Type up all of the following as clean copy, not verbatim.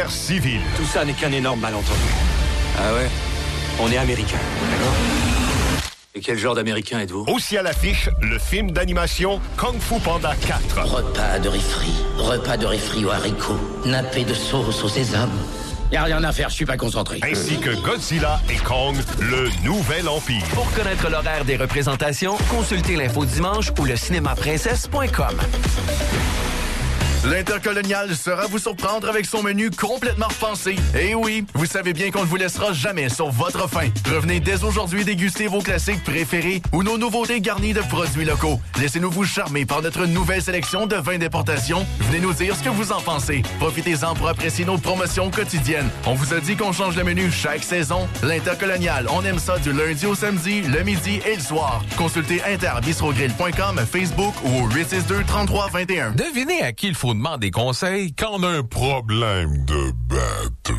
guerre civile. Tout ça n'est qu'un énorme malentendu. Ah ouais? On est américains, d'accord? Et quel genre d'américain êtes-vous? Aussi à l'affiche, le film d'animation Kung Fu Panda 4. Repas de riz aux haricots, nappé de sauce au sésame. Y'a rien à faire, je suis pas concentré. Ainsi que Godzilla et Kong, le nouvel empire. Pour connaître l'horaire des représentations, consultez l'info dimanche ou le cinémaprincesse.com. L'Intercolonial saura vous surprendre avec son menu complètement repensé. Et oui, vous savez bien qu'on ne vous laissera jamais sur votre faim. Revenez dès aujourd'hui déguster vos classiques préférés ou nos nouveautés garnies de produits locaux. Laissez-nous vous charmer par notre nouvelle sélection de vins d'importation. Venez nous dire ce que vous en pensez. Profitez-en pour apprécier nos promotions quotidiennes. On vous a dit qu'on change le menu chaque saison. L'Intercolonial, on aime ça du lundi au samedi, le midi et le soir. Consultez interbistrogrill.com, Facebook ou au 862-3321. Devinez à qui il faut demander conseil quand on a un problème de batterie.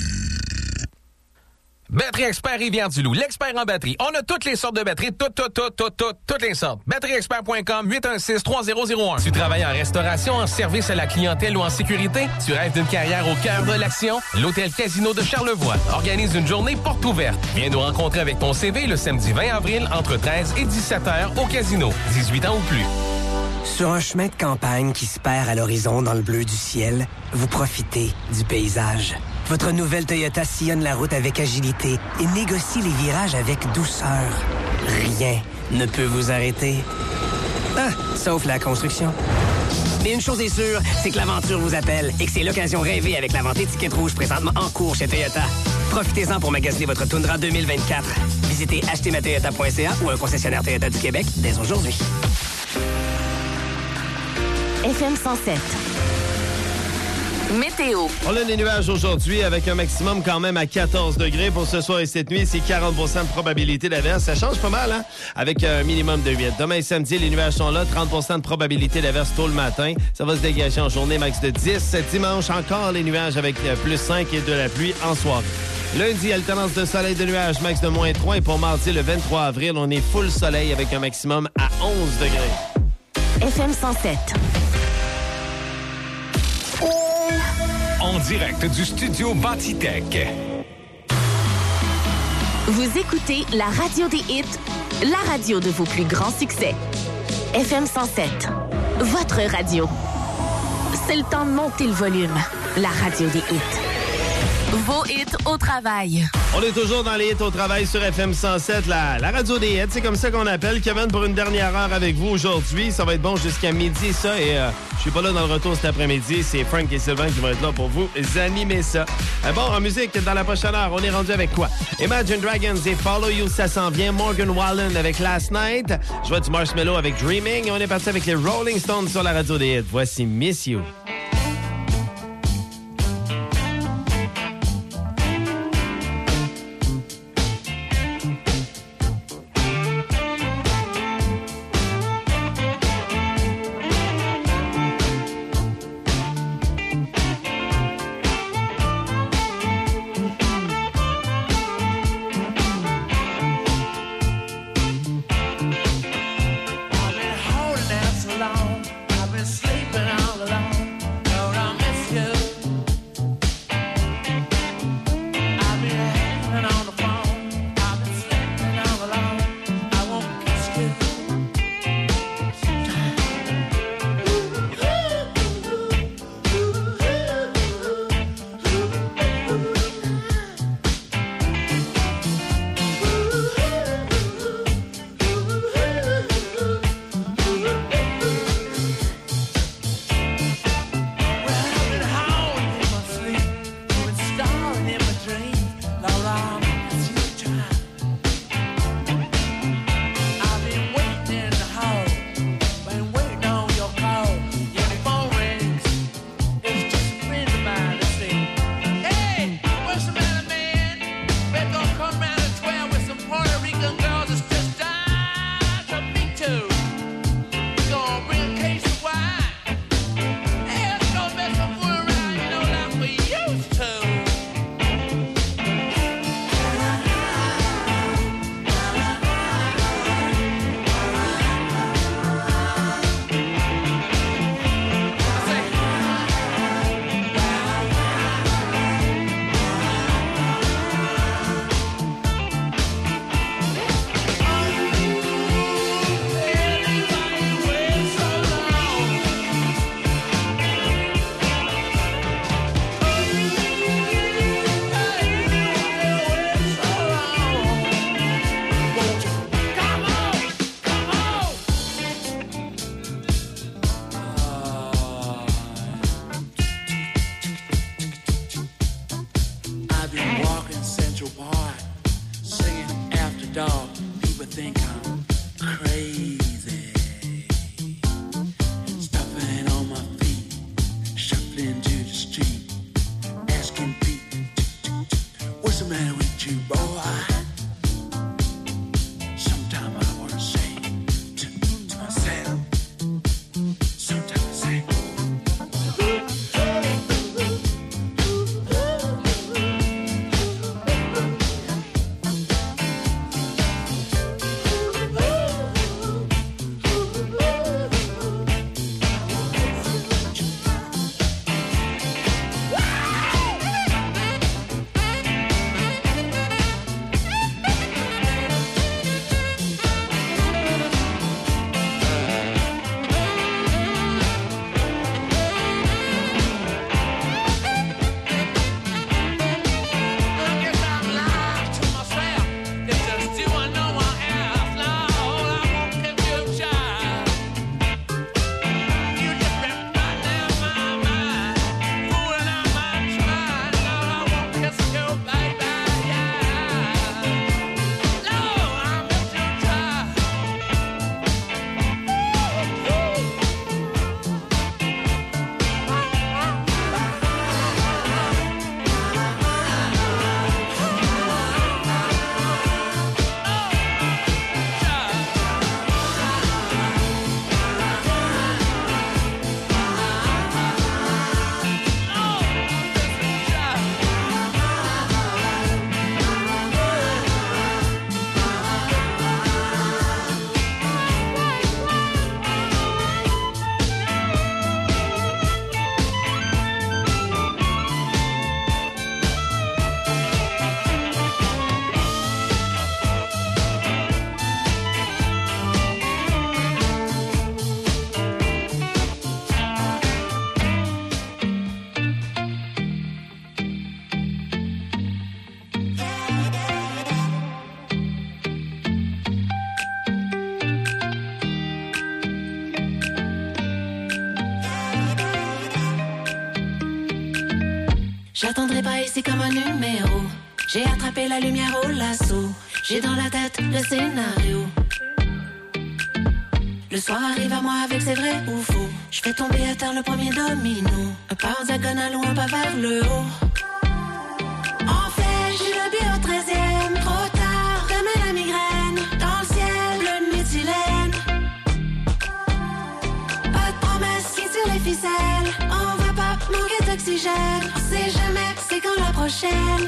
Batterie Expert Rivière-du-Loup, l'expert en batterie. On a toutes les sortes de batteries, toutes les sortes. BatterieExpert.com, 816-3001. Tu travailles en restauration, en service à la clientèle ou en sécurité? Tu rêves d'une carrière au cœur de l'action? L'Hôtel Casino de Charlevoix organise une journée porte ouverte. Viens nous rencontrer avec ton CV le samedi 20 avril entre 13 et 17 heures au Casino. 18 ans ou plus. Sur un chemin de campagne qui se perd à l'horizon dans le bleu du ciel, vous profitez du paysage. Votre nouvelle Toyota sillonne la route avec agilité et négocie les virages avec douceur. Rien ne peut vous arrêter. Ah, sauf la construction. Mais une chose est sûre, c'est que l'aventure vous appelle et que c'est l'occasion rêvée avec la vente étiquette rouge présentement en cours chez Toyota. Profitez-en pour magasiner votre Tundra 2024. Visitez achetermatoyota.ca ou un concessionnaire Toyota du Québec dès aujourd'hui. FM 107. Météo. On a des nuages aujourd'hui avec un maximum quand même à 14 degrés. Pour ce soir et cette nuit, c'est 40 % de probabilité d'averse. Ça change pas mal, hein? Avec un minimum de 8. Demain et samedi, les nuages sont là. 30 % de probabilité d'averse tôt le matin. Ça va se dégager en journée, max de 10. Dimanche, encore les nuages avec plus 5 et de la pluie en soirée. Lundi, alternance de soleil de nuages, max de moins 3. Et pour mardi, le 23 avril, on est full soleil avec un maximum à 11 degrés. FM 107. En direct du studio Batitech. Vous écoutez la radio des hits, la radio de vos plus grands succès. FM 107. Votre radio. C'est le temps de monter le volume. La radio des hits. Vos hits au travail. On est toujours dans les hits au travail sur FM 107, la radio des hits. C'est comme ça qu'on appelle. Kevin pour une dernière heure avec vous aujourd'hui. Ça va être bon jusqu'à midi, ça. Et je suis pas là dans le retour cet après-midi. C'est Frank et Sylvain qui vont être là pour vous animer ça. Bon, en musique, dans la prochaine heure, on est rendu avec quoi? Imagine Dragons et Follow You, ça s'en vient. Morgan Wallen avec Last Night. Je vois du Marshmello avec Dreaming. Et on est parti avec les Rolling Stones sur la radio des hits. Voici Miss You. I've been holding out so long, I've been sleeping all alone. about you, boy. Sometimes I want to say to myself, sometimes I say. J'attendrai pas ici comme un numéro. J'ai attrapé la lumière au lasso. J'ai dans la tête le scénario. Le soir arrive à moi avec ses vrais ou faux. Je fais tomber à terre le premier domino. Un pas en diagonale ou un pas vers le haut. En fait, j'ai le billet au 13e. Trop tard, demain la migraine. Dans le ciel, bleu de méthylène. Pas de promesses qui tirent les ficelles. On va pas manquer d'oxygène. On sait jamais c'est quand la prochaine.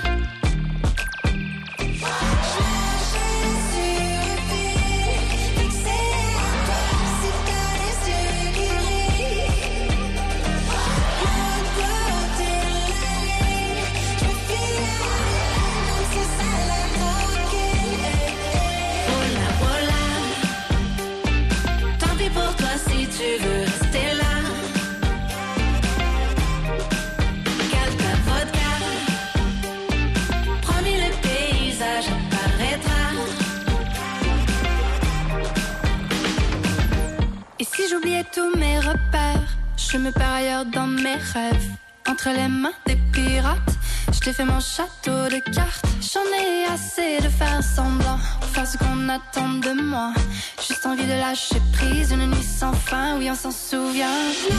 Tu veux rester là? Cale ta vodka. Promis, le paysage apparaîtra. Et si j'oubliais tous mes repères, je me perds ailleurs dans mes rêves. Entre les mains des pirates, je t'ai fait mon château de cartes. J'en ai assez de faire semblant, pour faire ce qu'on attend de moi. Juste envie de lâcher prise, une nuit sans fin, oui on s'en souvient.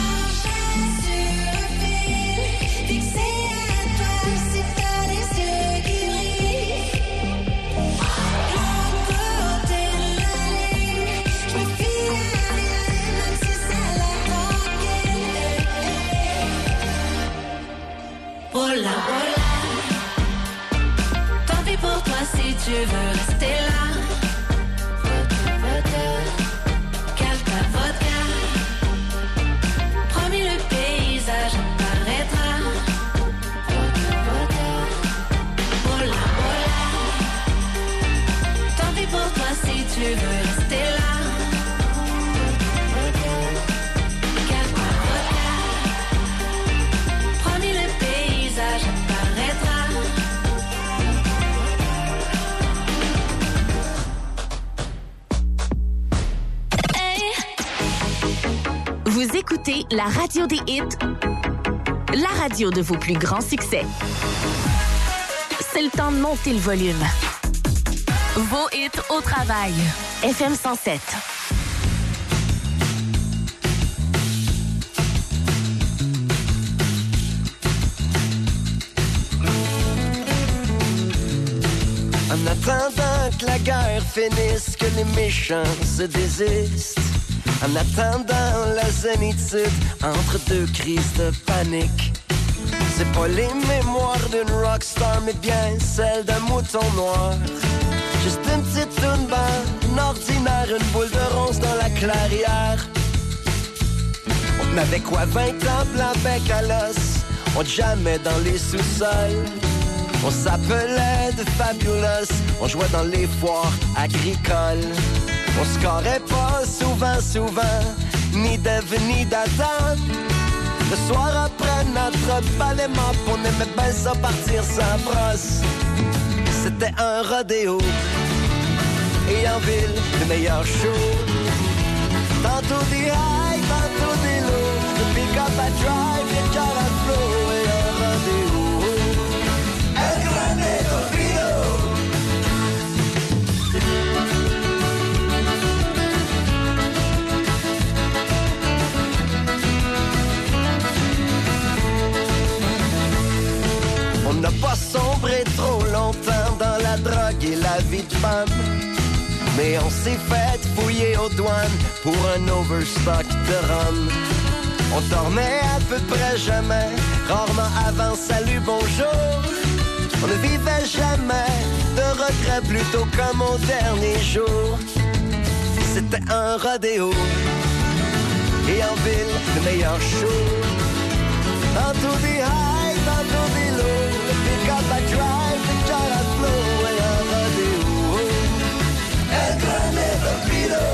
Voilà, voilà. Tant pis pour toi si tu veux rester là. Cale ta vodka. Promis, le paysage apparaîtra. Voilà, voilà. Tant pis pour toi si tu veux rester là. Cale ta vodka. Promis, le paysage apparaîtra. Vous écoutez la radio des hits, la radio de vos plus grands succès. C'est le temps de monter le volume. Vos hits au travail. FM 107. En attendant que la guerre finisse, que les méchants se désistent. En attendant la zénitude entre deux crises de panique. C'est pas les mémoires d'une rockstar, mais bien celle d'un mouton noir. Juste une petite toune une ordinaire, une boule de ronce dans la clairière. On avait quoi, 20 ans, blanc bec à l'os. On jamais dans les sous-sols. On s'appelait de Fabulous. On jouait dans les foires agricoles. On scorait pas souvent, ni d'Eve ni d'Adam. Le soir après notre balai mop, on aimait bien ça partir sans brosse. C'était un rodéo. Et en ville, le meilleur show. Tantôt des high, tantôt des low. Le pick-up à drive, le car à flow. Et un rodéo. El Grande Torpedo. On n'a pas sombré trop longtemps dans la drogue et la vie de femme. Mais on s'est fait fouiller aux douanes pour un overstock de rhum. On dormait à peu près jamais, rarement avant salut bonjour. On ne vivait jamais de regrets, plutôt comme au dernier jour. C'était un rodéo, et en ville, le meilleur show. Tantôt des high, tantôt des low, le pick-up à drive, le car à flow, et un rodéo. El Grande Torpedo.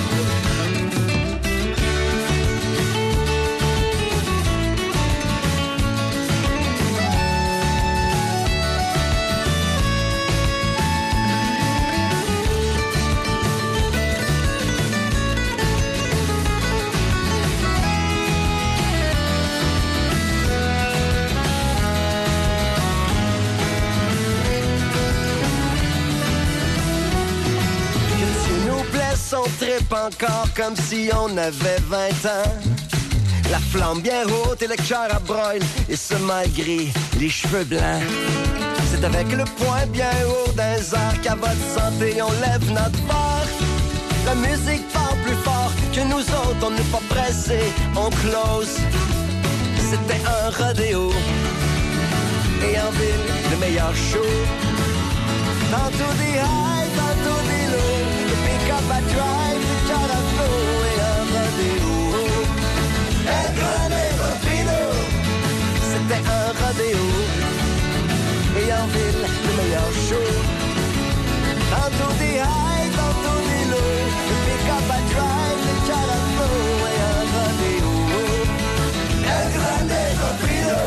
On tripe encore comme si on avait 20 ans. La flamme bien haute et le cœur à broil, et ce malgré les cheveux blancs. C'est avec le poing bien haut d'un arc qu'à votre santé on lève notre barre. La musique parle plus fort que nous autres, on n'est pas pressés, on close. C'était un rodéo, et en ville, le meilleur show. Tantôt des high, tantôt des low, le pick-up à drive, le car à flow, et un rodéo. El Grande Torpedo. C'était un rodéo, et en ville, le meilleur show. Tantôt des high, tantôt des low, le pick-up à drive, le car à flow, et un rodéo. El Grande Torpedo.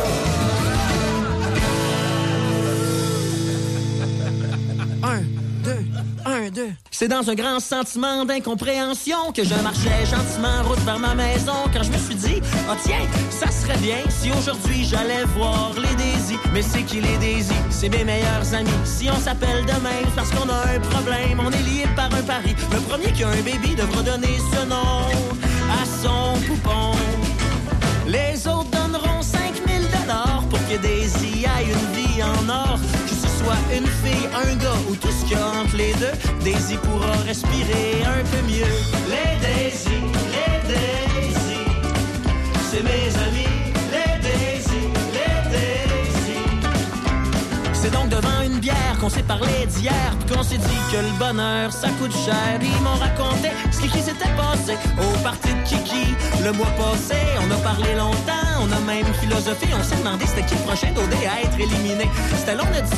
Un, deux. C'est dans un grand sentiment d'incompréhension que je marchais gentiment en route vers ma maison quand je me suis dit, oh tiens, ça serait bien si aujourd'hui j'allais voir les Daisy. Mais c'est qui les Daisy? C'est mes meilleurs amis. Si on s'appelle demain parce qu'on a un problème, on est liés par un pari. Le premier qui a un baby devra donner ce nom à son poupon. Les autres donneront 5 000 $ pour que Daisy aille une vie en or. Que ce soit une fille, un gars ou tout ce qu'il y a entre les deux, Daisy pourra respirer un peu mieux. Les Daisy, c'est mes amis. Les Daisy, c'est donc devant une bière qu'on s'est parlé d'hier, puis qu'on s'est dit que le bonheur ça coûte cher. Ils m'ont raconté ce qui s'était passé au party de Kiki le mois passé. On a parlé longtemps, on a même philosophé, on s'est demandé c'était qui le prochain d'OD à être éliminé. C'était long de